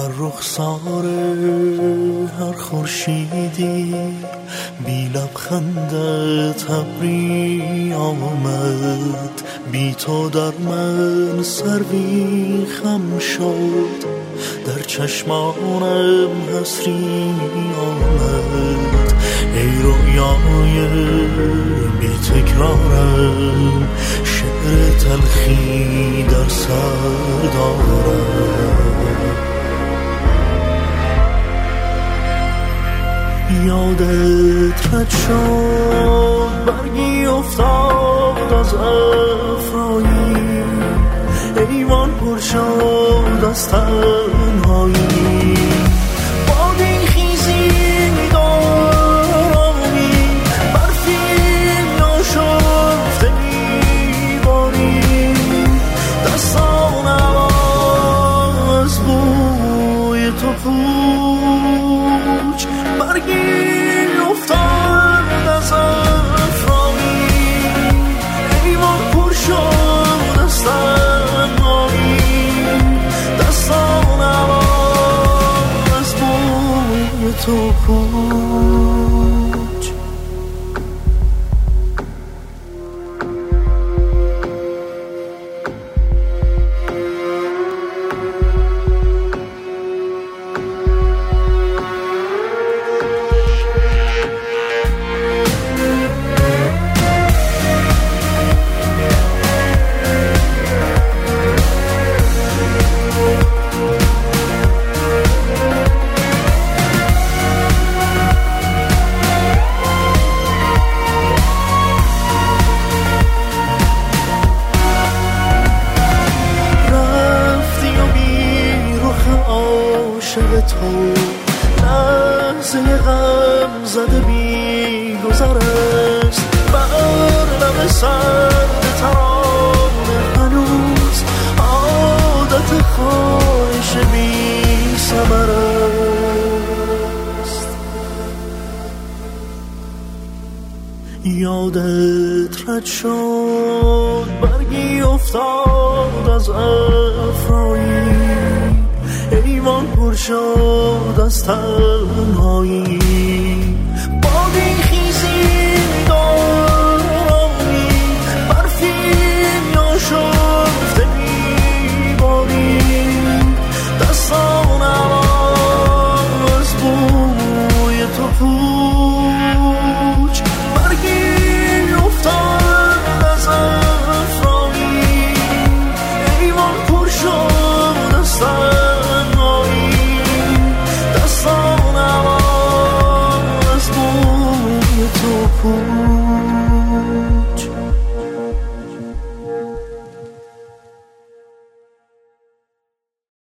بر رخسار هر خورشیدی بی لبخندت ابری آمد، بی تو در من سروی خم شد، در چشمانم حسری آمد. ای رویای بی تکرارم، شعر تلخی در سر دارم. یادت رد شد برگی افتاد از افرایی، ایوان پر شد از تنهایی. بادی خیزی دارامی، برفی ناشفته میباری، دستانم از بوی تو پوچ. برگی افتاد از افرایی، ایوان پر شد از تنهایی، دستانم از بوی تو پوچ. عاشق تو لحظه غم زده بی گذر است، بر لب سرد ترانه هنوز عادت خواهش بی ثمر است. یادت رد شد برگی افتاد از افرایی، ایوان پر شد از تنهایی. بادی